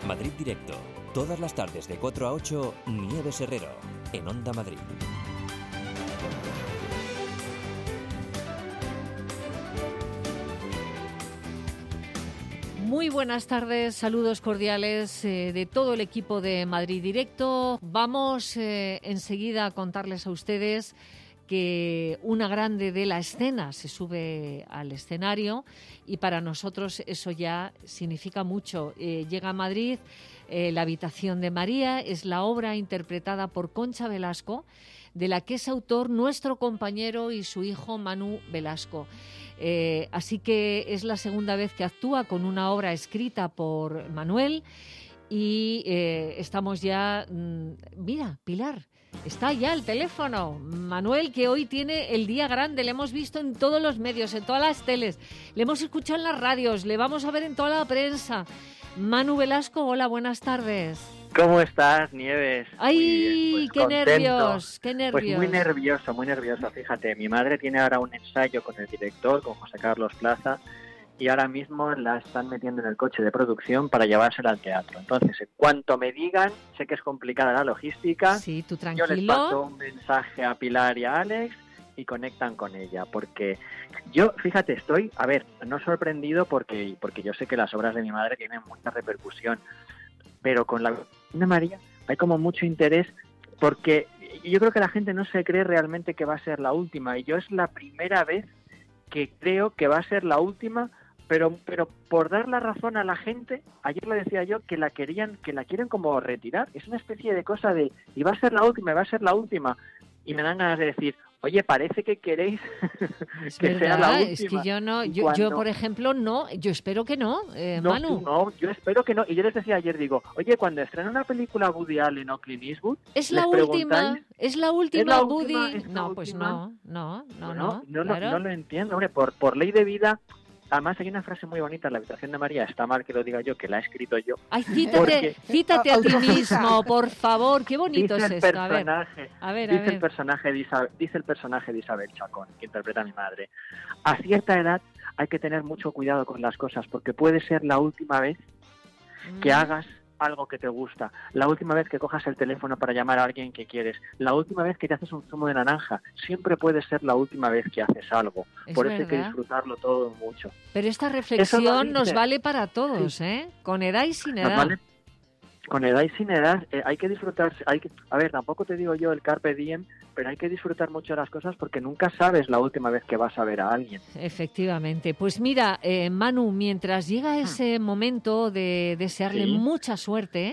Madrid Directo. Todas las tardes de 4 a 8, Nieves Herrero, en Onda Madrid. Muy buenas tardes, saludos cordiales de todo el equipo de Madrid Directo. Vamos enseguida a contarles a ustedes que una grande de la escena se sube al escenario y para nosotros eso ya significa mucho. Llega a Madrid La habitación de María, es la obra interpretada por Concha Velasco, de la que es autor nuestro compañero y su hijo Manu Velasco. Así que es la segunda vez que actúa con una obra escrita por Manuel y estamos ya... mira, Pilar, está ya el teléfono. Manuel, que hoy tiene el día grande, le hemos visto en todos los medios, en todas las teles, le hemos escuchado en las radios, le vamos a ver en toda la prensa. Manu Velasco, hola, buenas tardes. ¿Cómo estás, Nieves? ¡Ay, pues qué contento. Nervios, qué nervios! Pues muy nervioso. Fíjate, mi madre tiene ahora un ensayo con el director, con José Carlos Plaza, y ahora mismo la están metiendo en el coche de producción para llevársela al teatro. Entonces, en cuanto me digan, sé que es complicada la logística, sí, tú tranquilo. Yo les paso un mensaje a Pilar y a Alex y conectan con ella, porque yo, fíjate, estoy, no sorprendido porque yo sé que las obras de mi madre tienen mucha repercusión, pero con la de María hay como mucho interés porque yo creo que la gente no se cree realmente que va a ser la última, y yo es la primera vez que creo que va a ser la última, pero por dar la razón a la gente, ayer le decía yo que la quieren como retirar, es una especie de cosa de y va a ser la última, y me dan ganas de decir, oye, parece que queréis que sea la última. Es que yo no, yo por ejemplo no, yo espero que no, Manu. No, yo espero que no. Y yo les decía ayer, digo, oye, cuando estrenen una película Woody Allen o Clint Eastwood, es la última Woody. No, pues no. Claro. No lo entiendo, hombre, por ley de vida. Además hay una frase muy bonita en La habitación de María, está mal que lo diga yo, que la he escrito yo. Ay, cítate a ti mismo, por favor, qué bonito es esto. Dice el personaje de Isabel Chacón, que interpreta a mi madre. A cierta edad hay que tener mucho cuidado con las cosas, porque puede ser la última vez que hagas algo que te gusta, la última vez que cojas el teléfono para llamar a alguien que quieres, la última vez que te haces un zumo de naranja, siempre puede ser la última vez que haces algo. Por eso hay que disfrutarlo todo mucho. Pero esta reflexión nos vale para todos, sí. Con edad y sin edad. Vale. Con edad y sin edad hay que disfrutar, tampoco te digo yo el carpe diem, pero hay que disfrutar mucho de las cosas porque nunca sabes la última vez que vas a ver a alguien. Efectivamente. Pues mira, Manu, mientras llega ese momento de desearle mucha suerte,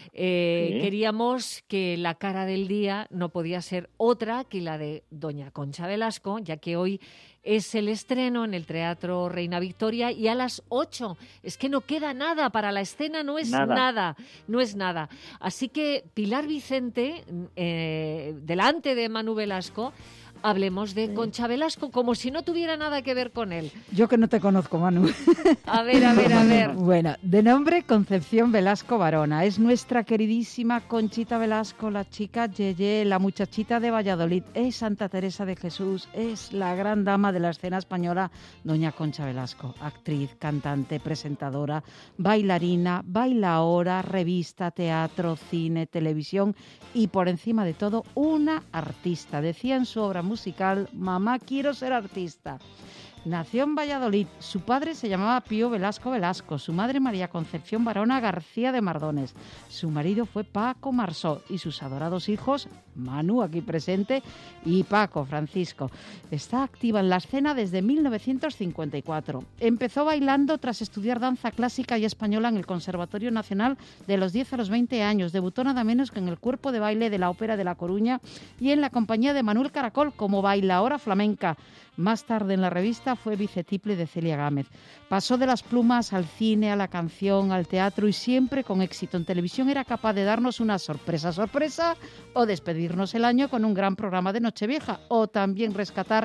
queríamos que la cara del día no podía ser otra que la de doña Concha Velasco, ya que hoy es el estreno en el Teatro Reina Victoria y a las 8. Es que no queda nada para la escena, no es nada. Así que Pilar Vicente, delante de Manu Velasco, hablemos de Concha Velasco como si no tuviera nada que ver con él. Yo que no te conozco, Manu. A ver. Bueno, de nombre Concepción Velasco Barona. Es nuestra queridísima Conchita Velasco, la chica Yeye, la muchachita de Valladolid. Es Santa Teresa de Jesús, es la gran dama de la escena española, doña Concha Velasco. Actriz, cantante, presentadora, bailarina, bailaora, revista, teatro, cine, televisión y por encima de todo una artista. Decía en su obra musical, Mamá, quiero ser artista. Nació en Valladolid. Su padre se llamaba Pío Velasco Velasco, su madre María Concepción Barona García de Mardones. Su marido fue Paco Marsó y sus adorados hijos, Manu, aquí presente, y Paco Francisco. Está activa en la escena desde 1954. Empezó bailando tras estudiar danza clásica y española en el Conservatorio Nacional de los 10 a los 20 años. Debutó nada menos que en el cuerpo de baile de la Ópera de La Coruña y en la compañía de Manuel Caracol como bailaora flamenca. Más tarde en la revista fue vicetiple de Celia Gámez. Pasó de las plumas al cine, a la canción, al teatro y siempre con éxito. En televisión era capaz de darnos una sorpresa o despedirnos el año con un gran programa de Nochevieja o también rescatar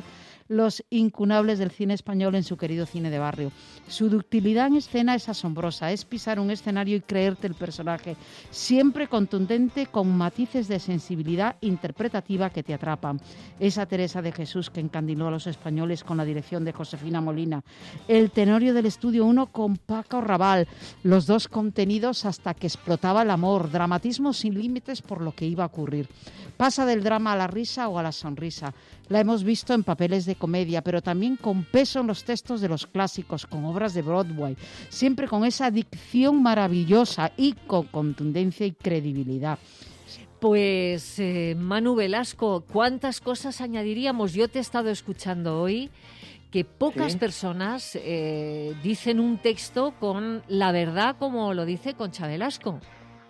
los incunables del cine español en su querido cine de barrio. Su ductilidad en escena es asombrosa, es pisar un escenario y creerte el personaje, siempre contundente con matices de sensibilidad interpretativa que te atrapan. Esa Teresa de Jesús que encandiló a los españoles con la dirección de Josefina Molina. El Tenorio del Estudio 1 con Paco Raval, los dos contenidos hasta que explotaba el amor, dramatismo sin límites por lo que iba a ocurrir. Pasa del drama a la risa o a la sonrisa. La hemos visto en papeles de comedia, pero también con peso en los textos de los clásicos, con obras de Broadway, siempre con esa dicción maravillosa y con contundencia y credibilidad. Pues Manu Velasco, ¿cuántas cosas añadiríamos? Yo te he estado escuchando hoy que pocas personas dicen un texto con la verdad como lo dice Concha Velasco.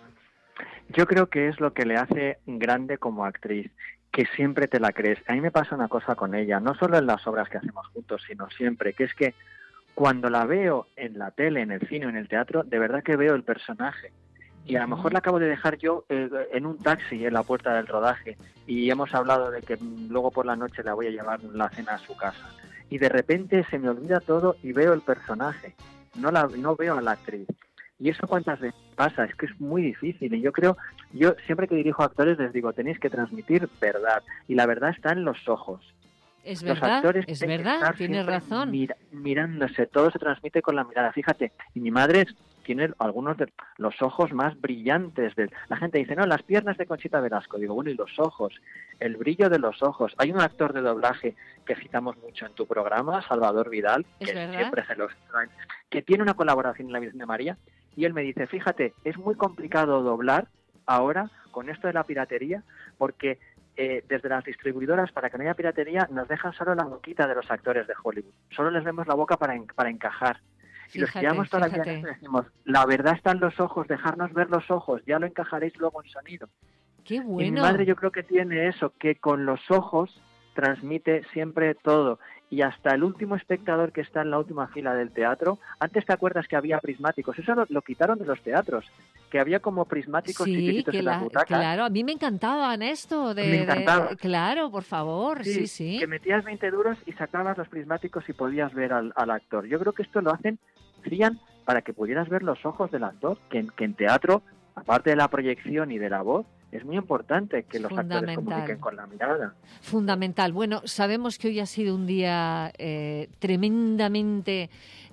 Yo creo que es lo que le hace grande como actriz, que siempre te la crees. A mí me pasa una cosa con ella, no solo en las obras que hacemos juntos, sino siempre, que es que cuando la veo en la tele, en el cine o en el teatro, de verdad que veo el personaje. Y a lo mejor la acabo de dejar yo en un taxi en la puerta del rodaje y hemos hablado de que luego por la noche la voy a llevar la cena a su casa. Y de repente se me olvida todo y veo el personaje, no veo a la actriz. Y eso cuántas veces pasa, es que es muy difícil. Y yo siempre que dirijo a actores les digo, tenéis que transmitir verdad. Y la verdad está en los ojos. Es Los verdad, actores es tienen que verdad, estar tienes razón. mirándose, todo se transmite con la mirada. Fíjate, y mi madre tiene algunos de los ojos más brillantes. La gente dice, no, las piernas de Conchita Velasco. Digo, bueno, y los ojos, el brillo de los ojos. Hay un actor de doblaje que citamos mucho en tu programa, Salvador Vidal, que siempre se los trae, que tiene una colaboración en La Virgen de María, y él me dice, fíjate, es muy complicado doblar ahora con esto de la piratería, porque desde las distribuidoras, para que no haya piratería, nos dejan solo la boquita de los actores de Hollywood. Solo les vemos la boca para encajar. Y los que llevamos toda la vida decimos, la verdad está en los ojos, dejarnos ver los ojos, ya lo encajaréis luego en sonido. ¡Qué bueno! Y mi madre yo creo que tiene eso, que con los ojos transmite siempre todo. Y hasta el último espectador que está en la última fila del teatro, antes te acuerdas que había prismáticos, eso lo quitaron de los teatros, que había como prismáticos chiquititos en las butacas. Claro, a mí me encantaban esto. Me encantaba. Claro, por favor, sí. Que metías 20 duros y sacabas los prismáticos y podías ver al actor. Yo creo que esto lo hacían para que pudieras ver los ojos del actor, que en teatro, aparte de la proyección y de la voz, es muy importante que los actores comuniquen con la mirada. Fundamental. Bueno, sabemos que hoy ha sido un día tremendamente,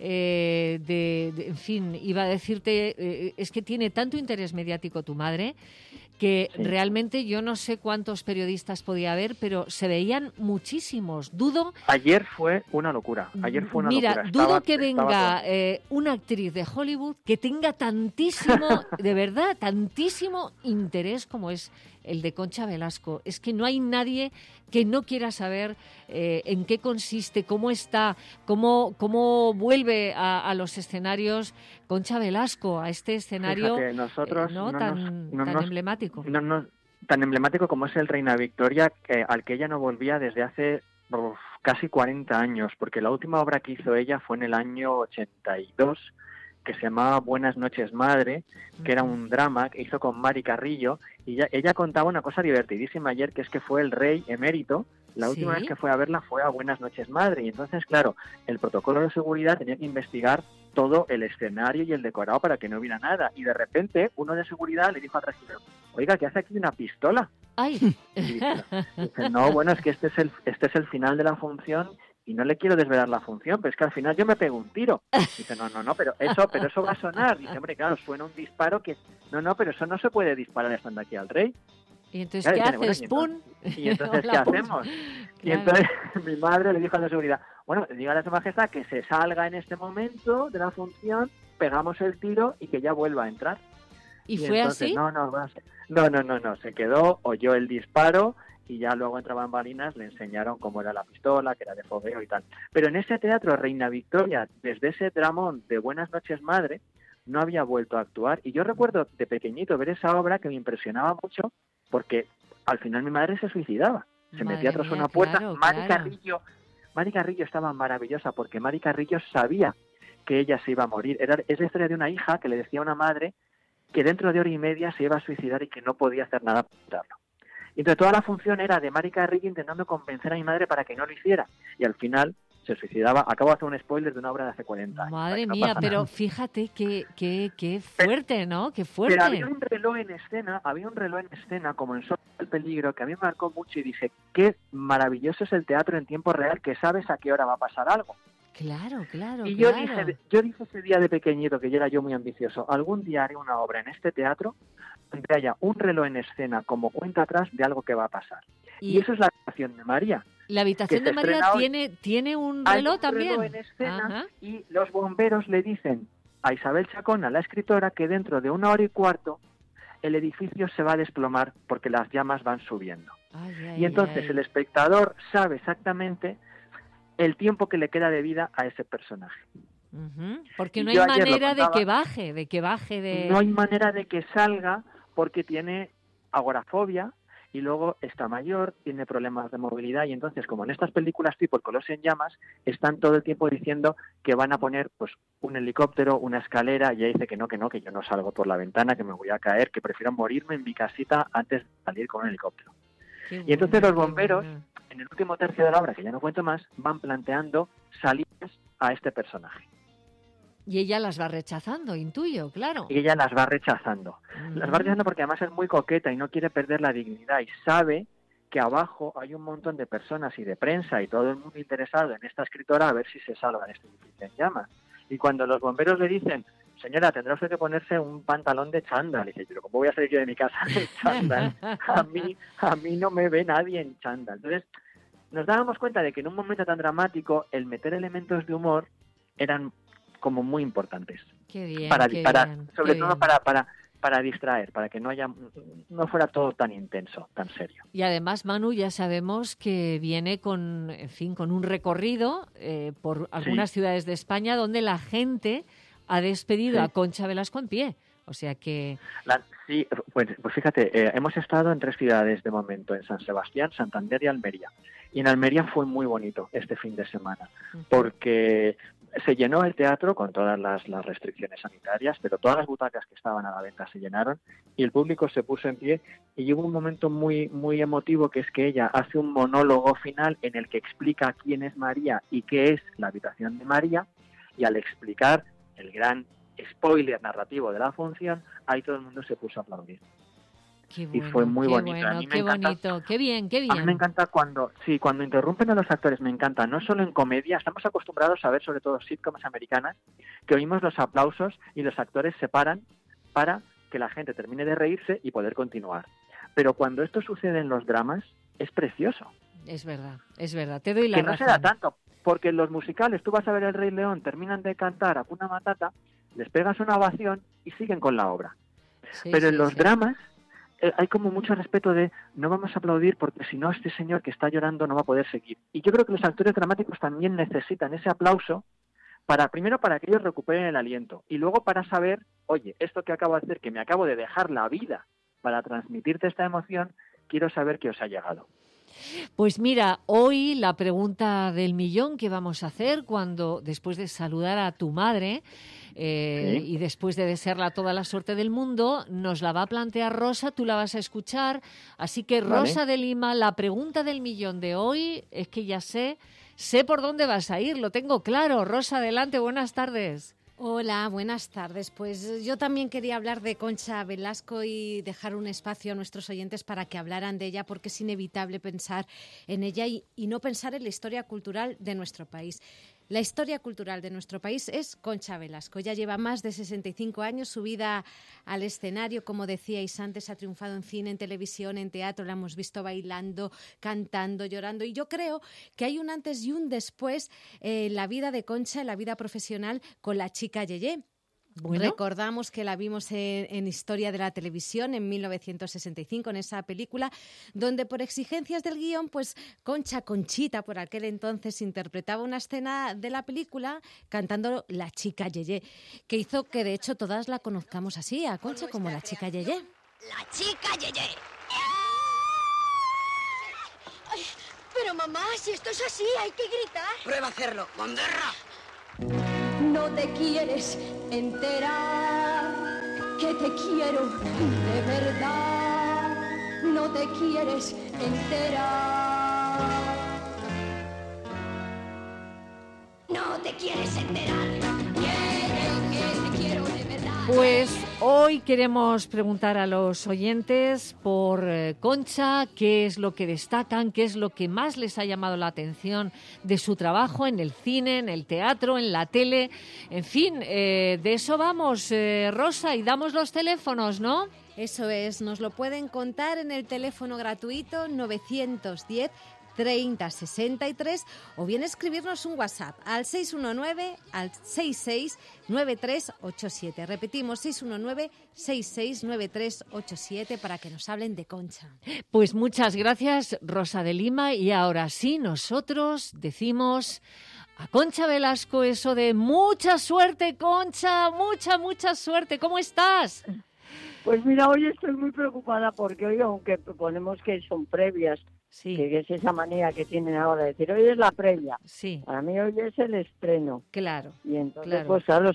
en fin, iba a decirte, es que tiene tanto interés mediático tu madre, que realmente yo no sé cuántos periodistas podía haber, pero se veían muchísimos. Dudo... Ayer fue una locura. Mira, dudo que venga una actriz de Hollywood que tenga tantísimo, de verdad, tantísimo interés como es el de Concha Velasco. Es que no hay nadie que no quiera saber en qué consiste, cómo está, cómo vuelve a los escenarios Concha Velasco, a este escenario. Fíjate, nosotros tan emblemático. Tan emblemático como es el Reina Victoria, al que ella no volvía desde hace casi 40 años, porque la última obra que hizo ella fue en el año 82, que se llamaba Buenas noches madre, que era un drama que hizo con Mari Carrillo, y ella contaba una cosa divertidísima ayer, que es que fue el rey emérito, la última vez que fue a verla fue a Buenas noches madre, y entonces, claro, el protocolo de seguridad tenía que investigar todo el escenario y el decorado para que no hubiera nada, y de repente uno de seguridad le dijo al regidor, oiga, ¿qué hace aquí una pistola? ¡Ay! Y dice, no, bueno, es que este es el final de la función, y no le quiero desvelar la función, pero es que al final yo me pego un tiro. Dice, no, pero eso va a sonar. Dice, hombre, claro, suena un disparo que... No, pero eso no se puede disparar estando aquí al rey. ¿Y entonces qué haces? ¡Pum! ¿Y entonces qué hacemos? Y entonces mi madre le dijo a la seguridad, bueno, dígale a su majestad que se salga en este momento de la función, pegamos el tiro y que ya vuelva a entrar. ¿Y fue entonces, así? No, se quedó, oyó el disparo y ya luego entre bambalinas le enseñaron cómo era la pistola, que era de fogueo y tal. Pero en ese teatro Reina Victoria, desde ese dramón de Buenas noches madre, no había vuelto a actuar. Y yo recuerdo de pequeñito ver esa obra que me impresionaba mucho, porque al final mi madre se suicidaba. Se metía tras una puerta. Mari Carrillo estaba maravillosa, porque Mari Carrillo sabía que ella se iba a morir. Es la historia de una hija que le decía a una madre que dentro de hora y media se iba a suicidar y que no podía hacer nada para evitarlo. Y entonces toda la función era de Mari Carrillo intentando convencer a mi madre para que no lo hiciera. Y al final se suicidaba. Acabo de hacer un spoiler de una obra de hace 40 años. Madre No mía, pasa pero nada. fíjate qué fuerte, ¿no? Qué fuerte. Pero había un reloj en escena, como en Zona del Peligro, que a mí me marcó mucho y dije, qué maravilloso es el teatro en tiempo real, que sabes a qué hora va a pasar algo. Claro, claro, Y claro. yo dije ese día de pequeñito, que yo era yo muy ambicioso, algún día haré una obra en este teatro donde haya un reloj en escena como cuenta atrás de algo que va a pasar. Y eso es la habitación de María. La habitación que de se María estrena tiene un Hay reloj un también. reloj en escena. Ajá. Y los bomberos le dicen a Isabel Chacón, a la escritora, que dentro de 1 hora y cuarto el edificio se va a desplomar porque las llamas van subiendo. Y entonces el espectador sabe exactamente el tiempo que le queda de vida a ese personaje. Porque Y no hay yo ayer lo manera de contaba, que baje de... No hay manera de que salga porque tiene agorafobia y luego está mayor, tiene problemas de movilidad y entonces, como en estas películas tipo El Coloso en Llamas, están todo el tiempo diciendo que van a poner pues un helicóptero, una escalera, y ella dice que yo no salgo por la ventana, que me voy a caer, que prefiero morirme en mi casita antes de salir con un helicóptero. Y entonces los bomberos, en el último tercio de la obra, que ya no cuento más, van planteando salidas a este personaje. Y ella las va rechazando, intuyo, claro. Y ella las va rechazando. Las va rechazando porque además es muy coqueta y no quiere perder la dignidad y sabe que abajo hay un montón de personas y de prensa y todo el mundo interesado en esta escritora a ver si se salva en este edificio en llamas. Y cuando los bomberos le dicen, señora, tendrá usted que ponerse un pantalón de chándal, y dice, pero ¿cómo voy a salir yo de mi casa en chándal? A mí no me ve nadie en chándal. Entonces, nos dábamos cuenta de que en un momento tan dramático el meter elementos de humor eran como muy importantes. Qué bien, sobre todo para distraer, para que no fuera todo tan intenso, tan serio. Y además, Manu, ya sabemos que viene con un recorrido por algunas ciudades de España donde la gente ha despedido a Concha Velasco en pie. O sea que... Sí, pues fíjate, hemos estado en 3 ciudades de momento, en San Sebastián, Santander y Almería. Y en Almería fue muy bonito este fin de semana, porque se llenó el teatro con todas las restricciones sanitarias, pero todas las butacas que estaban a la venta se llenaron y el público se puso en pie y hubo un momento muy, muy emotivo, que es que ella hace un monólogo final en el que explica quién es María y qué es la habitación de María, y al explicar el gran spoiler narrativo de la función, ahí todo el mundo se puso a aplaudir. Qué bueno, y fue muy bonito. Bueno, a mí me qué encanta, bonito, qué bien, qué bien. A mí me encanta cuando interrumpen a los actores, me encanta, no solo en comedia, estamos acostumbrados a ver sobre todo sitcoms americanas, que oímos los aplausos y los actores se paran para que la gente termine de reírse y poder continuar. Pero cuando esto sucede en los dramas, es precioso. Es verdad, te doy la razón. Que no se da tanto, porque en los musicales, tú vas a ver El Rey León, terminan de cantar Hakuna Matata, les pegas una ovación y siguen con la obra. Pero en los dramas hay como mucho respeto de no vamos a aplaudir porque si no este señor que está llorando no va a poder seguir. Y yo creo que los actores dramáticos también necesitan ese aplauso primero para que ellos recuperen el aliento y luego para saber, oye, esto que acabo de hacer, que me acabo de dejar la vida para transmitirte esta emoción, quiero saber que os ha llegado. Pues mira, hoy la pregunta del millón que vamos a hacer después de saludar a tu madre y después de desearla toda la suerte del mundo, nos la va a plantear Rosa, tú la vas a escuchar. Así que Rosa de Lima, la pregunta del millón de hoy es que ya sé por dónde vas a ir, lo tengo claro. Rosa, adelante, buenas tardes. Hola, buenas tardes. Pues yo también quería hablar de Concha Velasco y dejar un espacio a nuestros oyentes para que hablaran de ella, porque es inevitable pensar en ella y no pensar en la historia cultural de nuestro país. La historia cultural de nuestro país es Concha Velasco. Ya lleva más de 65 años subida al escenario, como decíais antes, ha triunfado en cine, en televisión, en teatro, la hemos visto bailando, cantando, llorando. Y yo creo que hay un antes y un después en la vida de Concha, en la vida profesional, con La chica Yeye. Bueno. Recordamos que la vimos en Historia de la Televisión en 1965, en esa película, donde por exigencias del guión, pues Conchita, por aquel entonces, interpretaba una escena de la película cantando La chica Yeye, que hizo que de hecho todas la conozcamos así, a Concha, como La chica Yeye. La chica Yeye. Ay, pero mamá, si esto es así, hay que gritar. Prueba a hacerlo, Monderra. No te quieres enterar que te quiero de verdad. No te quieres enterar. No te quieres enterar. Que te quiero de verdad. Pues hoy queremos preguntar a los oyentes por Concha qué es lo que destacan, qué es lo que más les ha llamado la atención de su trabajo en el cine, en el teatro, en la tele. En fin, de eso vamos, Rosa, y damos los teléfonos, ¿no? Eso es, nos lo pueden contar en el teléfono gratuito 910 30 63 o bien escribirnos un WhatsApp al 619 al 66 9387. Repetimos, 619 66 9387 para que nos hablen de Concha. Pues muchas gracias, Rosa de Lima, y ahora sí, nosotros decimos a Concha Velasco eso de mucha suerte, Concha, mucha suerte. ¿Cómo estás? Pues mira, hoy estoy muy preocupada porque hoy, aunque ponemos que son previas, Sí, que es esa manía que tienen ahora de decir, hoy es la previa. sí, Para mí hoy es el estreno. claro. Y entonces, Claro. pues claro,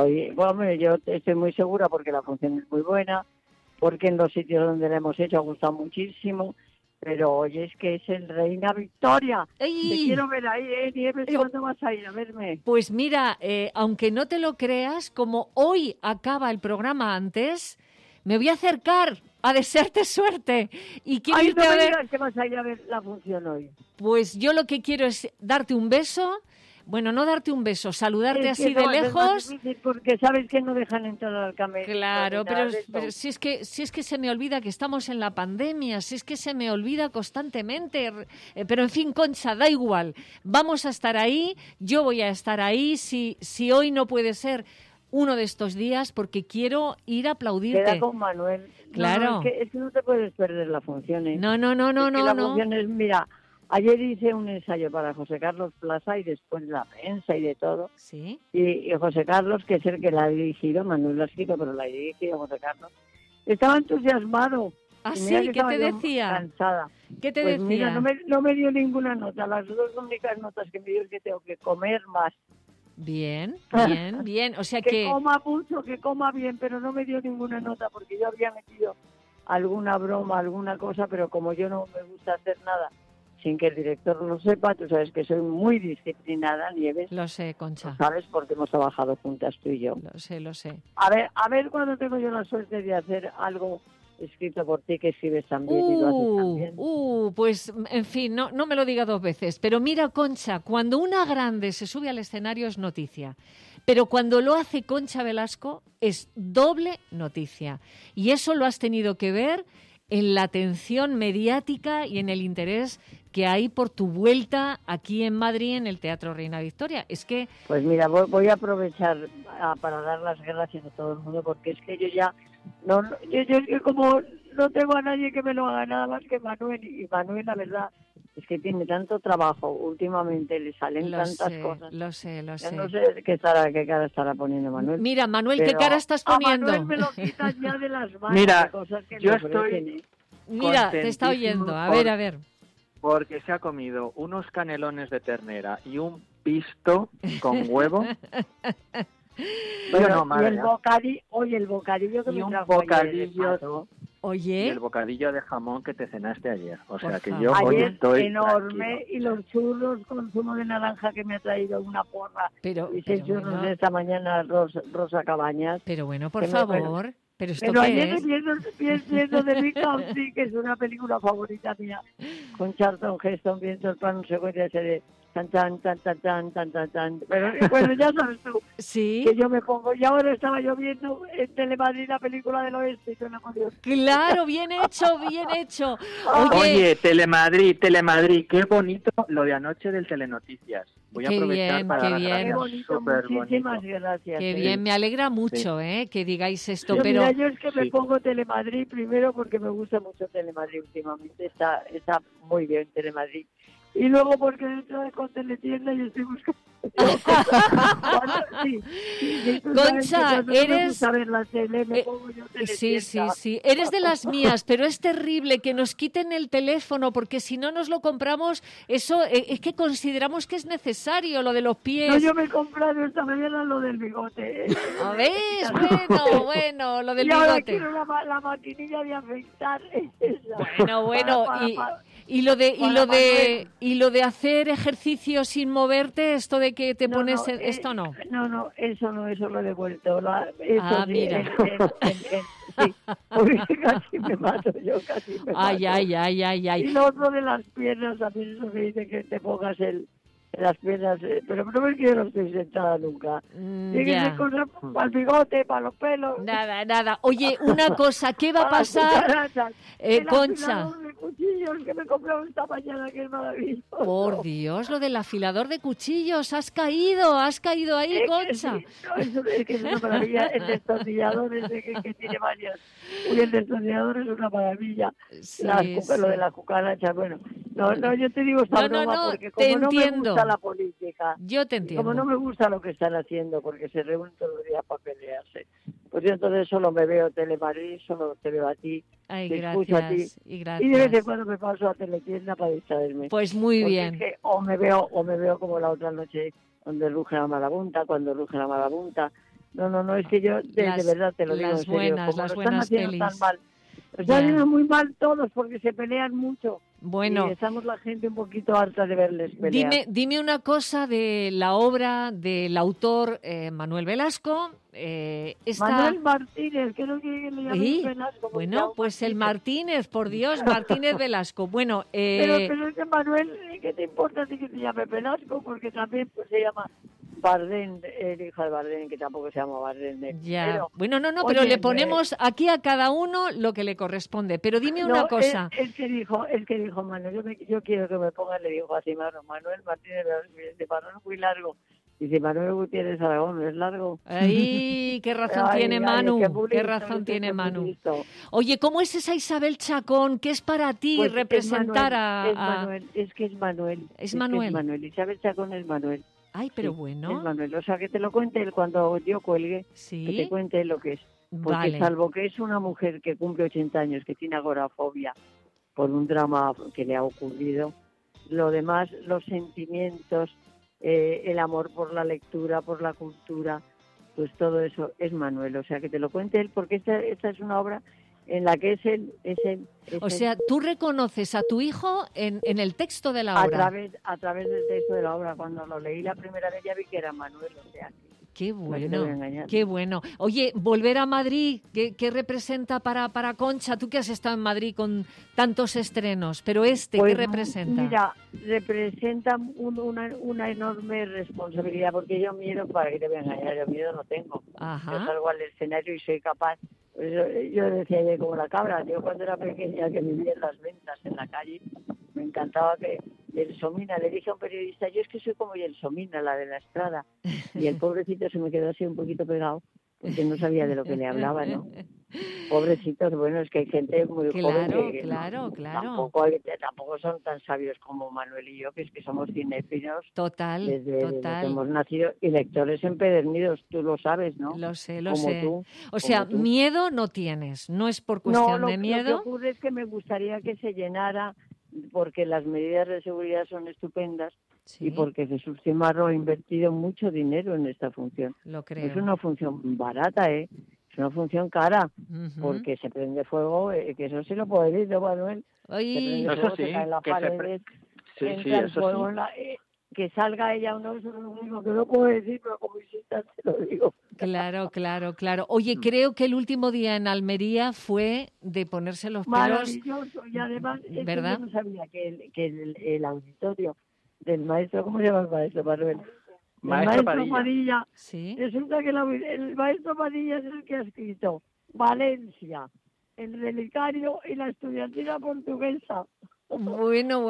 yo estoy muy segura porque la función es muy buena, porque en los sitios donde la hemos hecho ha gustado muchísimo, pero hoy es que es el Reina Victoria. ¡Ay! Te quiero ver ahí, Nieves, ¿cuándo vas a ir a verme? Pues mira, aunque no te lo creas, como hoy acaba el programa antes, me voy a acercar a desearte suerte y quiero Ay, irte no a me ver. digas que vas a ir a ver la función hoy. Pues yo lo que quiero es darte un beso. Bueno, no darte un beso, saludarte Es que así no, de es más lejos. difícil porque sabes que no dejan entrar al camerino. Claro, ni nada de eso. pero si es que se me olvida que estamos en la pandemia, si es que se me olvida constantemente. Pero en fin, Concha, da igual. Vamos a estar ahí, yo voy a estar ahí. Si hoy no puede ser uno de estos días, porque quiero ir a aplaudirte. Queda con Manuel. Claro. No, es que no te puedes perder la función. ¿Eh? No. Es que la función es, mira, ayer hice un ensayo para José Carlos Plaza y después la prensa y de todo. Sí. Y José Carlos, que es el que la ha dirigido, Manuel la ha escrito, pero la ha dirigido José Carlos, estaba entusiasmado. ¿Ah, Y sí? mira que ¿Qué estaba te yo decía? Cansada. ¿Qué te Pues decía? mira, no me dio ninguna nota. Las dos únicas notas que me dio es que tengo que comer más. Bien. O sea Que que... coma mucho, que coma bien, pero no me dio ninguna nota porque yo había metido alguna broma, alguna cosa, pero como yo no me gusta hacer nada sin que el director lo sepa, tú sabes que soy muy disciplinada, Nieves. Lo sé, Concha. Lo sabes porque hemos trabajado juntas tú y yo. Lo sé. A ver cuando tengo yo la suerte de hacer algo escrito por ti que escribes también y lo haces también. Pues en fin, no me lo diga dos veces. Pero mira, Concha, cuando una grande se sube al escenario es noticia. Pero cuando lo hace Concha Velasco es doble noticia. Y eso lo has tenido que ver en la atención mediática y en el interés que hay por tu vuelta aquí en Madrid en el Teatro Reina Victoria. Es que... Pues mira, voy a aprovechar para dar las gracias a todo el mundo porque es que yo ya... Yo como no tengo a nadie que me lo haga nada más que Manuel, y Manuel la verdad es que tiene tanto trabajo últimamente, le salen tantas cosas. Lo sé. Yo no sé qué cara estará poniendo Manuel. Mira, Manuel, ¿qué pero cara estás poniendo? A Manuel me lo quitas ya de las manos. Mira, de cosas que yo le ofrecen, estoy... Mira, te está oyendo. A ver. Porque se ha comido unos canelones de ternera y un pisto con huevo. Bueno, no, y madre, el bocadillo que y me un trajo ayer de bocadillo pato. y Oye, el bocadillo de jamón que te cenaste ayer. O sea Por que favor. yo hoy Ayer estoy enorme, tranquilo. y los churros con zumo de naranja que me ha traído una porra. pero Y 6 churros bueno, de esta mañana, Rosa Cabañas. pero bueno, por que me- favor. ¿Pero esto Pero qué ayer es? viendo de Big Country, que es una película favorita mía, con Charlton Heston viendo el plano secuencia ese de tan tan tan tan tan tan tan tan. Pero bueno, ya sabes tú Sí, que yo me pongo. Y ahora estaba yo viendo en Telemadrid la película del oeste y yo no podía. claro, bien hecho. Oye, Telemadrid, qué bonito lo de anoche del Telenoticias. Voy a Qué aprovechar bien, para qué dar bien. gracias. Qué bonito, Súper muchísimas bonito. gracias. Qué bien, me alegra mucho que digáis esto, Yo, pero mira, yo es que me Sí. pongo Telemadrid primero porque me gusta mucho Telemadrid últimamente. Está muy bien Telemadrid. Y luego porque dentro de con Teletienda y estoy buscando... Concha, eres... Ver la tele, me pongo yo Teletienda. Sí, eres de las mías, pero es terrible que nos quiten el teléfono porque si no nos lo compramos, eso es que consideramos que es necesario, lo de los pies. No, yo me he comprado esta mañana lo del bigote. ¿A ves? Bueno, lo del y ahora bigote. quiero la maquinilla de afeitar. Bueno, y lo de hacer ejercicio sin moverte, esto de que te pones esto no. No, eso lo he devuelto. Mira. Sí, porque casi me mato yo, Ay. Y lo otro de las piernas, también eso que dice que te pongas las piernas, pero no me quiero, no estoy sentada nunca. Tiene que ser cosas para el bigote, para los pelos. Nada. Oye, una cosa, ¿qué va a pasar, Concha? De cuchillos que me compré esta mañana, que es maravilloso. Por Dios, lo del afilador de cuchillos, has caído ahí, Concha. Sí, no, eso es que es una maravilla. El destornillador ese que tiene varias. El destornillador es una maravilla. Sí, Lo de la cucaracha, bueno. No, yo te digo esta broma porque como no me gusta la política. Yo te entiendo. Como no me gusta lo que están haciendo, porque se reúnen todos los días para pelearse. Pues yo entonces solo me veo Telemadrid, solo te veo a ti. Ay, te gracias, escucho a ti. gracias. Y de vez en cuando me paso a Teletienda para distraerme. Pues muy bien. Es que o me veo como la otra noche donde ruge la marabunta, cuando ruge la marabunta. No, es que yo de verdad te lo digo en serio. Buenas, las buenas pelis. Tan mal. Están haciendo muy mal todos porque se pelean mucho. Bueno, y estamos la gente un poquito harta de verles pelear. Dime una cosa de la obra del autor Manuel Velasco. Manuel Martínez, que no quiere que le llamen Velasco. Bueno, pues el Martínez, por Dios, Martínez Velasco. Bueno, pero es que Manuel, ¿qué te importa a ti que te llame Velasco? Porque también pues se llama Bardén, el hijo de Bardén, que tampoco se llama Bardén. Ya. Bueno, pero le ponemos aquí a cada uno lo que le corresponde. Pero dime una cosa. El que dijo Manuel, yo quiero que me ponga, le dijo así, Manuel Martínez, de Manuel muy largo. Dice Manuel Gutiérrez Aragón, ¿es largo? ¡Ay, qué razón tiene Manu! ¡Qué razón tiene Manu! Oye, ¿cómo es esa Isabel Chacón? ¿Qué es para ti pues representar Es Manuel. Es Manuel. Isabel Chacón es Manuel. Ay, pero bueno. Es Manuel. O sea, que te lo cuente él cuando yo cuelgue. Sí. Que te cuente lo que es. Porque salvo que es una mujer que cumple 80 años, que tiene agorafobia por un drama que le ha ocurrido, lo demás, los sentimientos, el amor por la lectura, por la cultura, pues todo eso es Manuel. O sea, que te lo cuente él, porque esta es una obra en la que es él. O sea, tú reconoces a tu hijo en el texto de la obra. A través del texto de la obra. Cuando lo leí la primera vez ya vi que era Manuel, o sea. Qué bueno. Oye, volver a Madrid, ¿qué representa para Concha? Tú que has estado en Madrid con tantos estrenos, pero pues, ¿qué representa? Mira, representa una enorme responsabilidad, porque yo miedo, para que te voy a engañar, yo miedo no tengo. Ajá. Yo salgo al escenario y soy capaz. Yo decía ayer como la cabra, yo cuando era pequeña que vivía en las ventas, en la calle, me encantaba que Yelsomina, le dije a un periodista, yo es que soy como Yelsomina, la de la Estrada, y el pobrecito se me quedó así un poquito pegado, porque no sabía de lo que le hablaba, ¿no? Pobrecitos, bueno, es que hay gente muy joven que claro. Tampoco son tan sabios como Manuel y yo, que es que somos cinéfilos total desde que hemos nacido y lectores empedernidos, tú lo sabes, ¿no? Lo sé. Tú, o sea, miedo no tienes, no es por cuestión de miedo. Lo que ocurre es que me gustaría que se llenara, porque las medidas de seguridad son estupendas. Sí. Y porque Jesús Cimarro ha invertido mucho dinero en esta función. Lo creo. Es una función barata, es una función cara, porque se prende fuego, que eso sí lo puedo decir, ¿no, Manuel? Oye, fuego, eso sí, se caen las paredes, entra el fuego en que salga ella o no, eso es lo único que no puedo decir, pero como insistas te lo digo. Claro. Oye, creo que el último día en Almería fue de ponerse los pelos. Maravilloso, y además, ¿verdad? Yo no sabía que el auditorio del maestro, ¿cómo se llama el maestro, Manuel? Maestro Padilla. Sí. Resulta que el maestro Padilla es el que ha escrito Valencia, el relicario y la estudiantina portuguesa. Bueno.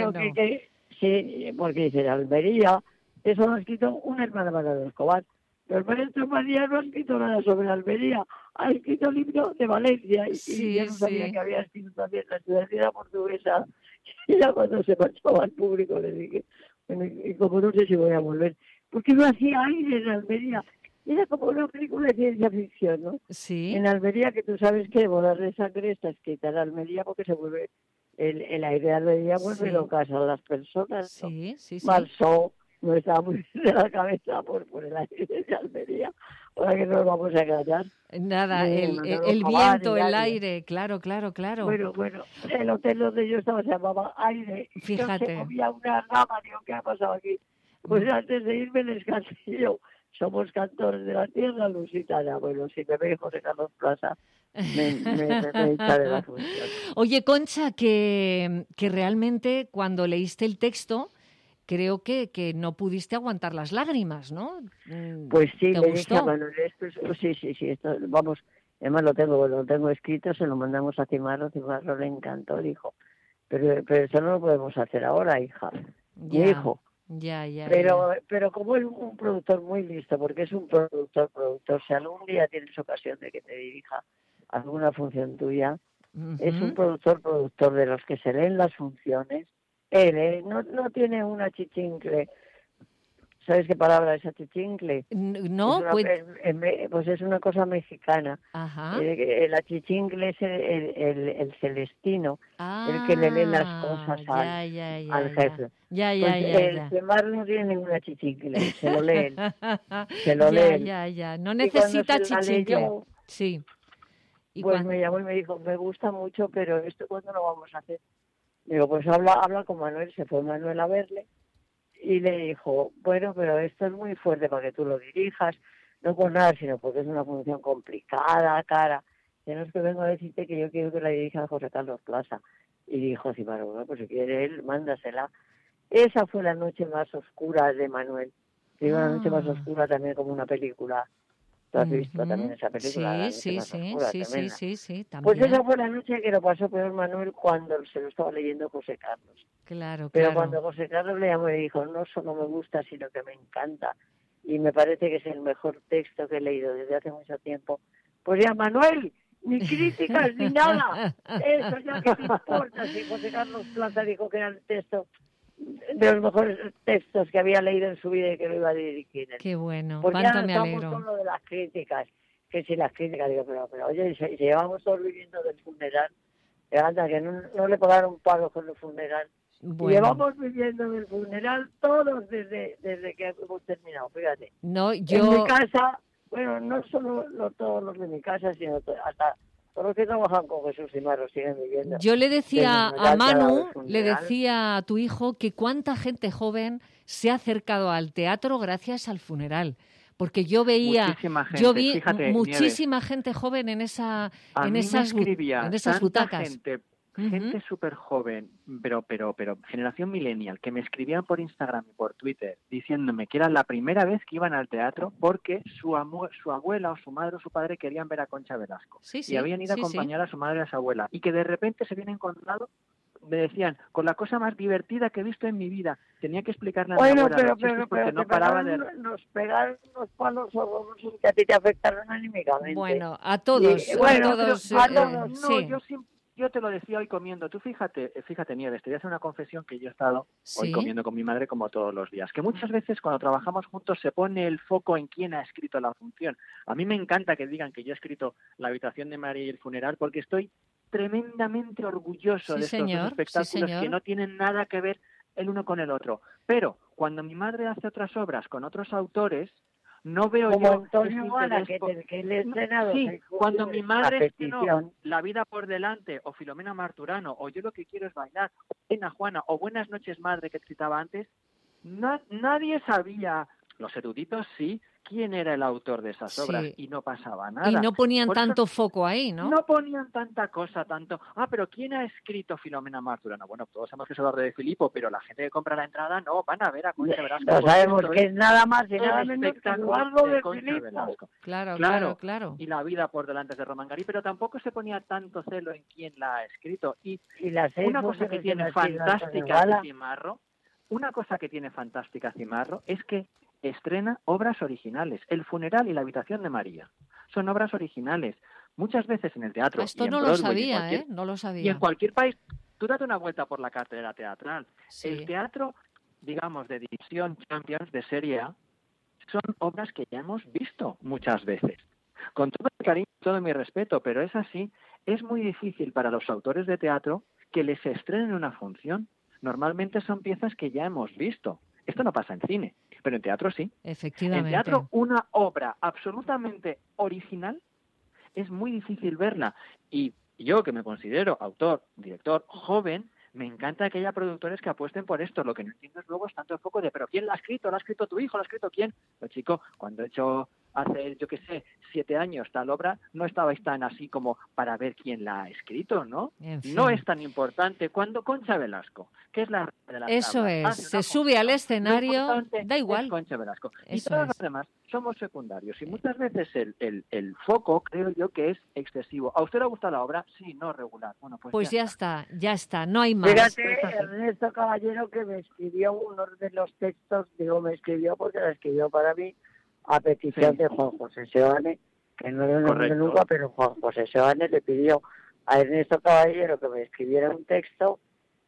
Sí, porque dice Almería, eso lo ha escrito una hermana de Escobar. Pero el maestro Padilla no ha escrito nada sobre Almería, ha escrito el libro de Valencia y yo no sabía que había escrito también la estudiantina portuguesa Y ya cuando se marchaba al público le dije, bueno, y como no sé si voy a volver, porque no hacía aire en Almería. Era como una película de ciencia ficción, ¿no? Sí. En Almería, que tú sabes que Bodas de Sangre está escrita en Almería porque se vuelve, el aire de Almería vuelve Sí. locas a las personas, ¿no? Sí, sí, sí. Marceau no estaba muy bien de la cabeza por el aire de Almería. Ahora que nos vamos a engañar. Nada, Manolo el Cabal, viento, el el aire. aire, claro. Bueno, el hotel donde yo estaba se llamaba Aire. Y no Fíjate. se movía una rama, digo, ¿qué ha pasado aquí? Pues antes de irme les canté yo. Somos cantores de la tierra lusitana. Bueno, si me ve José Carlos Plaza, me echa de la función. Oye, Concha, que realmente cuando leíste el texto, creo que no pudiste aguantar las lágrimas, ¿no? Pues sí, ¿Te le gustó? dije a Manuel, sí, esto, vamos, además lo tengo escrito, se lo mandamos a Cimarro le encantó, dijo, pero eso no lo podemos hacer ahora, hija, mi hijo. Ya. Pero como es un productor muy listo, porque es un productor, si algún día tienes ocasión de que te dirija alguna función tuya, es un productor de los que se leen las funciones. Él no tiene una chichincle. ¿Sabes qué palabra es achichincle? No, pues es una cosa mexicana. Ajá. El achichincle es el celestino, el que le lee las cosas al jefe. Ya. El Semar no tiene ningún achichincle, se lo lee él. Se lo lee él. Ya. No necesita chichincle. Sí. Pues me llamó y me dijo, me gusta mucho, pero ¿esto cuándo lo vamos a hacer? Digo, pues habla con Manuel. Se fue Manuel a verle. Y le dijo, bueno, pero esto es muy fuerte para que tú lo dirijas, no por nada, sino porque es una función complicada, cara. No es que vengo a decirte que yo quiero que la dirija José Carlos Plaza. Y dijo, sí, bueno, pues si quiere él, mándasela. Esa fue la noche más oscura de Manuel. Digo, la noche más oscura también como una película. ¿Tú has visto también esa película? Sí, también. Pues esa fue la noche que lo pasó peor Manuel cuando se lo estaba leyendo José Carlos. Claro. Pero cuando José Carlos le llamó y dijo, no solo me gusta, sino que me encanta, y me parece que es el mejor texto que he leído desde hace mucho tiempo, pues ya, Manuel, ni críticas ni nada, eso ya que te importa. Si José Carlos Plaza dijo que era el texto de los mejores textos que había leído en su vida y que lo iba a dirigir. Qué bueno, porque cuánto ya me estamos alegro. con lo de las críticas, que si las críticas, digo, pero oye, si llevamos todos viviendo del funeral, anda, que no le pagaron un palo con el funeral. Bueno. Llevamos viviendo del funeral todos desde que hemos terminado, fíjate. No, En mi casa, bueno, no solo todos los de mi casa, sino hasta todos los que trabajan con Jesús y Marro siguen viviendo. Yo le decía a Manu, le decía a tu hijo que cuánta gente joven se ha acercado al teatro gracias al funeral. Porque yo vi fíjate, muchísima gente joven en esas butacas. Gente súper joven, pero generación millennial, que me escribían por Instagram y por Twitter diciéndome que era la primera vez que iban al teatro porque su abuela o su madre o su padre querían ver a Concha Velasco. Y habían ido a acompañar a su madre y a su abuela. Y que de repente se habían encontrado, me decían, con la cosa más divertida que he visto en mi vida. Tenía que explicarle a mi abuela porque no paraba de... Nos pegaron unos palos horrorosos que a ti te afectaron anímicamente. Bueno, a todos. Yo te lo decía hoy comiendo. Tú fíjate, Nieves, te voy a hacer una confesión que yo he estado hoy comiendo con mi madre como todos los días. Que muchas veces cuando trabajamos juntos se pone el foco en quién ha escrito la función. A mí me encanta que digan que yo he escrito La habitación de María y el funeral porque estoy tremendamente orgulloso de estos dos espectáculos que no tienen nada que ver el uno con el otro. Pero cuando mi madre hace otras obras con otros autores, no veo como yo Antonio Gala, que le he estrenado. Sí, cuando mi madre estrenó La vida por delante, o Filomena Marturano, o Yo lo que quiero es bailar, o Reina Juana, o Buenas noches madre que citaba antes, nadie sabía, los eruditos sí, quién era el autor de esas obras, y no pasaba nada. Y no ponían tanto foco ahí, ¿no? No ponían tanta cosa, pero ¿quién ha escrito Filomena Marturano? Bueno, todos sabemos que es Eduardo de Filipo, pero la gente que compra la entrada no, van a ver a Concha Velasco. No sabemos que es nada más y nada menos que Eduardo de Filipo. Claro. Y La vida por delante de Román Garí, pero tampoco se ponía tanto celo en quién la ha escrito. Y una cosa que tiene fantástica Cimarro es que estrena obras originales. El funeral y La habitación de María son obras originales. Muchas veces en el teatro. Esto no lo sabía, ¿eh? No lo sabía. Y en cualquier país. Tú date una vuelta por la cartelera teatral. Sí. El teatro, digamos, de división Champions, de Serie A, son obras que ya hemos visto muchas veces. Con todo el cariño, todo mi respeto, pero es así. Es muy difícil para los autores de teatro que les estrenen una función. Normalmente son piezas que ya hemos visto. Esto no pasa en cine, pero en teatro sí. Efectivamente. En teatro, una obra absolutamente original es muy difícil verla. Y yo, que me considero autor, director, joven, me encanta que haya productores que apuesten por esto. Lo que no entiendo es luego es tanto enfoque de, ¿pero quién la ha escrito? ¿La ha escrito tu hijo? ¿La ha escrito quién? Pues chico, cuando he hecho hace, yo qué sé, 7 años tal obra, no estabais tan así como para ver quién la ha escrito, ¿no? En fin. No es tan importante. Cuando Concha Velasco, que es la reina de las Eso tablas, es, hace se una sube al función, escenario, lo importante da igual. es Concha Velasco. Y Eso todos es. los demás somos secundarios. Y muchas veces el foco, creo yo, que es excesivo. ¿A usted le gusta la obra? Sí, no, regular. Bueno, Pues ya está, no hay más. Fíjate, Ernesto Caballero, que me escribió uno de los textos, digo, me escribió porque la escribió para mí a petición de Juan José Seoane, que no lo nombré nunca, pero Juan José Seoane le pidió a Ernesto Caballero que me escribiera un texto,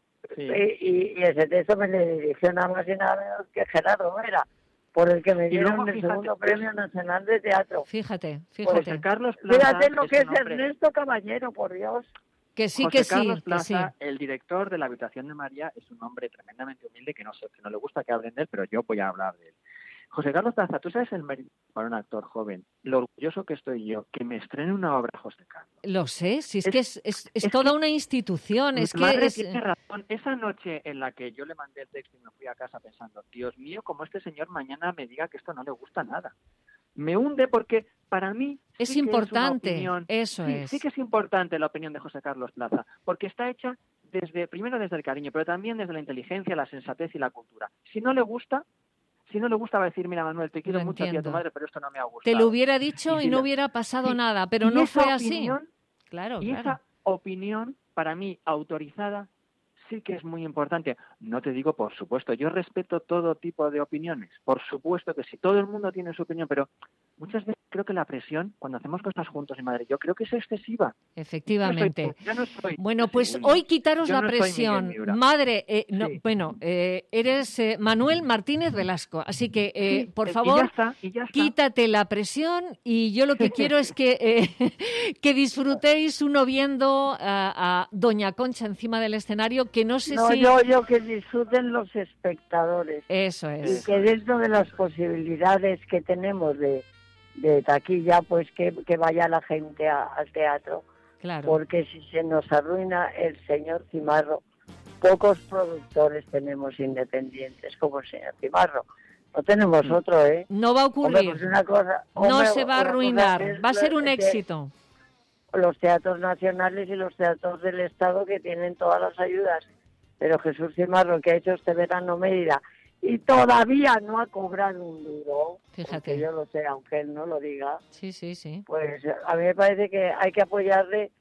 y ese texto me le dirigió nada más y nada menos que Gerardo Vera, por el que me dieron luego, el segundo Premio Nacional de Teatro. Fíjate. José Carlos Plaza, Fíjate lo que es un hombre. Ernesto Caballero, por Dios. Que sí, José que sí, Carlos que Plaza, sí. el director de La Habitación de María, es un hombre tremendamente humilde que no le gusta que hablen de él, pero yo voy a hablar de él. José Carlos Plaza, tú sabes el mérito para un actor joven, lo orgulloso que estoy yo, que me estrene una obra José Carlos. Lo sé, si es que es toda una institución, es Mi madre que es... tiene razón. Esa noche en la que yo le mandé el texto y me fui a casa pensando, Dios mío, como este señor mañana me diga que esto no le gusta nada. Me hunde porque para mí Es sí importante, que es una opinión, eso sí, es. sí que es importante la opinión de José Carlos Plaza, porque está hecha primero desde el cariño, pero también desde la inteligencia, la sensatez y la cultura. Si no le gusta va a decir, mira Manuel, te quiero mucho a ti y a tu madre, pero esto no me ha gustado. Te lo hubiera dicho y no hubiera pasado nada, pero no fue así. Claro. Esa opinión, para mí, autorizada, sí que es muy importante. No te digo, por supuesto, yo respeto todo tipo de opiniones. Por supuesto que sí, todo el mundo tiene su opinión, pero muchas veces creo que la presión, cuando hacemos cosas juntos en Madrid, yo creo que es excesiva. Efectivamente. Yo no soy bueno, pues hoy quitaros yo la no soy presión. Miguel Miura. Madre, Sí. eres Manuel Martínez Velasco, así que, Sí, por y favor, ya está. quítate la presión y yo lo que quiero es que, que disfrutéis uno viendo a Doña Concha encima del escenario, que no sé si... yo que disfruten los espectadores. Eso Y es. que dentro de las posibilidades que tenemos de taquilla, pues que vaya la gente al teatro. Claro. Porque si se nos arruina el señor Cimarro, pocos productores tenemos independientes como el señor Cimarro. No tenemos otro, ¿eh? No va a ocurrir. Hombre, pues una cosa, No se va a arruinar. es Va a ser un éxito. Los teatros nacionales y los teatros del Estado que tienen todas las ayudas. Pero Jesús Cimarro, que ha hecho este verano Mérida, y todavía no ha cobrado un duro, Fíjate. porque yo lo sé, aunque él no lo diga, Sí. pues a mí me parece que hay que apoyarle,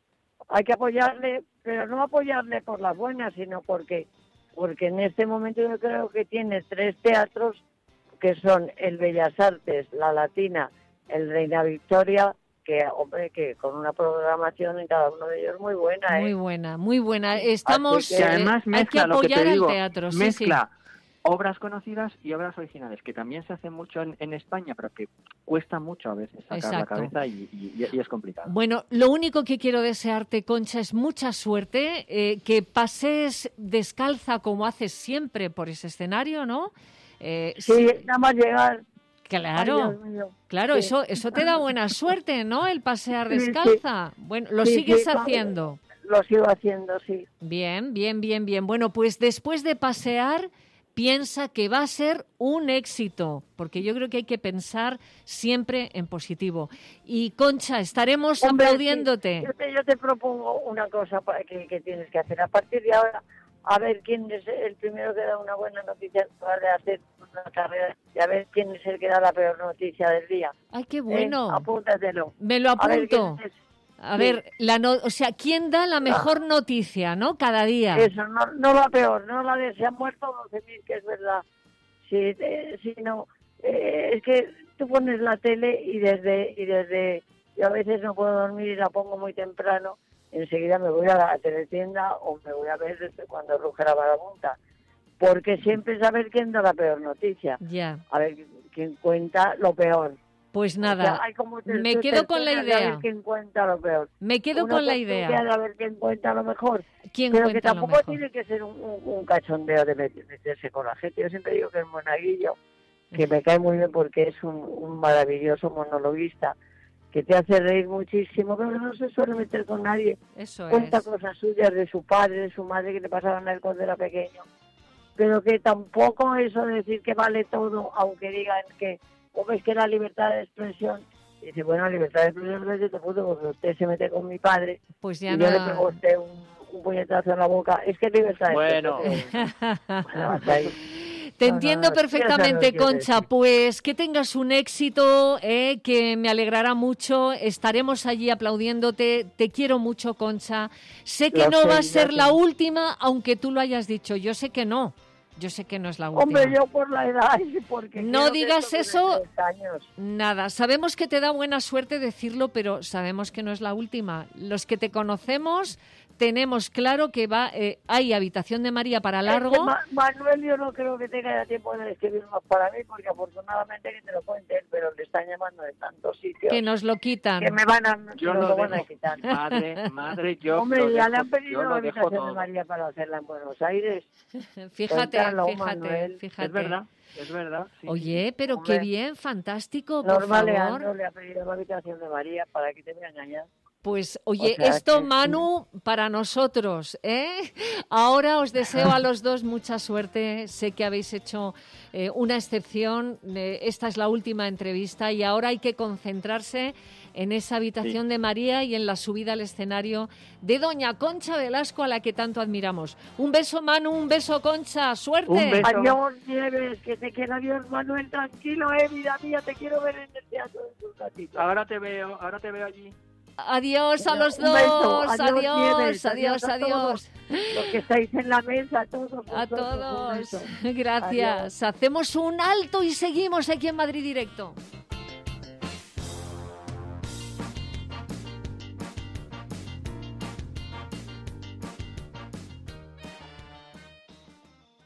pero no apoyarle por las buenas, sino porque en este momento yo creo que tiene 3 teatros que son el Bellas Artes, la Latina, el Reina Victoria, que hombre, que con una programación en cada uno de ellos muy buena, ¿eh? Muy buena. Estamos, que además hay que mezcla lo que apoyar te digo, al teatro. mezcla obras conocidas y obras originales, que también se hace mucho en España, pero que cuesta mucho a veces sacar la cabeza y es complicado. Bueno, lo único que quiero desearte, Concha, es mucha suerte, que pases descalza como haces siempre por ese escenario, ¿no? Sí, nada más llegar. Claro, Ay, Dios mío. claro, Sí. eso te da buena suerte, ¿no? El pasear Sí, descalza. Bueno, lo Sí, sigues claro. haciendo. Lo sigo haciendo, sí. Bien. Bueno, pues después de pasear, piensa que va a ser un éxito, porque yo creo que hay que pensar siempre en positivo. Y Concha, estaremos Hombre, aplaudiéndote. sí. Yo te propongo una cosa que tienes que hacer. A partir de ahora, a ver quién es el primero que da una buena noticia en lugar de hacer una carrera, y a ver quién es el que da la peor noticia del día. Ay, qué bueno. Apúntatelo. Me lo A ver apunto. quién es. A ver, o sea, ¿quién da la mejor noticia, no? Cada día. Eso, no la peor, no la de se han muerto 12.000, que es verdad. Sí, no, es que tú pones la tele y desde yo a veces no puedo dormir y la pongo muy temprano enseguida me voy a la teletienda o me voy a ver cuando ruge la marabunta. Porque siempre es a ver quién da la peor noticia. Ya. A ver quién cuenta lo peor. Pues nada, O sea, hay como me quedo con la tertulias de idea. a ver quién cuenta lo peor. Me quedo Una con la tertulia idea. de a ver quién cuenta lo mejor. ¿Quién Pero que cuenta lo tampoco mejor? tiene que ser un cachondeo de meterse con la gente. Yo siempre digo que el monaguillo, que me cae muy bien porque es un maravilloso monologuista, que te hace reír muchísimo, pero no se suele meter con nadie. Eso Cuenta es. cosas suyas de su padre, de su madre, que le pasaban a él cuando era pequeño. Pero que tampoco eso de decir que vale todo, aunque digan que, como es que la libertad de expresión, dice, bueno, la libertad de expresión no es de tu puto, porque usted se mete con mi padre Pues ya y no. yo le pego a usted un puñetazo en la boca. Es que es libertad de Bueno. expresión. Bueno, hasta ahí. Te No, entiendo no, perfectamente, eso no quiero Concha. decir. Pues que tengas un éxito, que me alegrará mucho. Estaremos allí aplaudiéndote. Te quiero mucho, Concha. Sé que Lo no sé, va a ser la gracias. última, aunque tú lo hayas dicho. Yo sé que no. Yo sé que no es la última. Hombre, yo por la edad y porque No quiero que digas esto dure eso. 3 años. Nada, sabemos que te da buena suerte decirlo, pero sabemos que no es la última. Los que te conocemos tenemos claro que hay habitación de María para largo. Es que Manuel yo no creo que tenga ya tiempo de escribir más para mí, porque afortunadamente que te lo cuenten, pero le están llamando de tantos sitios Que nos lo quitan. que me van a, Yo me lo lo van a dejo. quitar. Madre, yo Hombre, lo ya dejo, le han yo pedido lo la dejo habitación de todo. María para hacerla en Buenos Aires. Fíjate, Cuéntalo, fíjate, Manuel. fíjate. Es verdad. Sí, Oye, pero Hombre. qué bien, fantástico, por Norma favor. Leandro le ha pedido la habitación de María, para que te voy a engañar. Pues oye, O sea esto, que- Manu, para nosotros, ¿eh? Ahora os deseo a los dos mucha suerte. Sé que habéis hecho una excepción. Esta es la última entrevista y ahora hay que concentrarse en esa habitación de María y en la subida al escenario de doña Concha Velasco, a la que tanto admiramos. Un beso, Manu, un beso, Concha. ¡Suerte! Un beso. Adiós, Nieves, que te quiero. Adiós, Manuel, tranquilo, vida mía, te quiero ver en el teatro en un ratito. Ahora te veo allí. Adiós a los Un beso. dos. Adiós, Adiós, Nieves. adiós, Adiós a adiós. Los que estáis en la mesa, todos. A vosotros, un todos. beso. Gracias. Adiós. Hacemos un alto y seguimos aquí en Madrid Directo.